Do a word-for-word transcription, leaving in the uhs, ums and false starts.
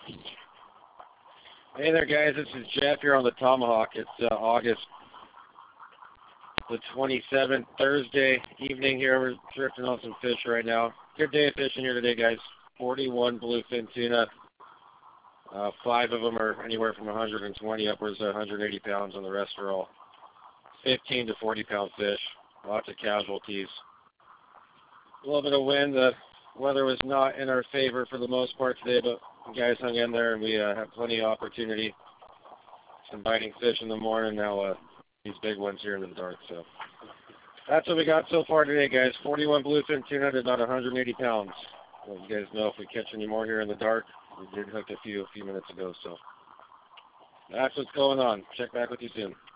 Hey there, guys. This is Jeff here on the Tomahawk. It's uh, August the twenty-seventh, Thursday evening here. We're drifting on some fish right now. Good day of fishing here today, guys. forty-one bluefin tuna. Uh, five of them are anywhere from one hundred twenty upwards to one hundred eighty pounds, and the rest are all fifteen to forty pound fish. Lots of casualties. A little bit of wind. The weather was not in our favor for the most part today, but the guys hung in there, and we uh, had plenty of opportunity. Some biting fish in the morning. Now uh, these big ones here in the dark. So that's what we got so far today, guys. forty-one bluefin tuna to about one hundred eighty pounds. Let you guys know if we catch any more here in the dark. We did hook a few a few minutes ago, so that's what's going on. Check back with you soon.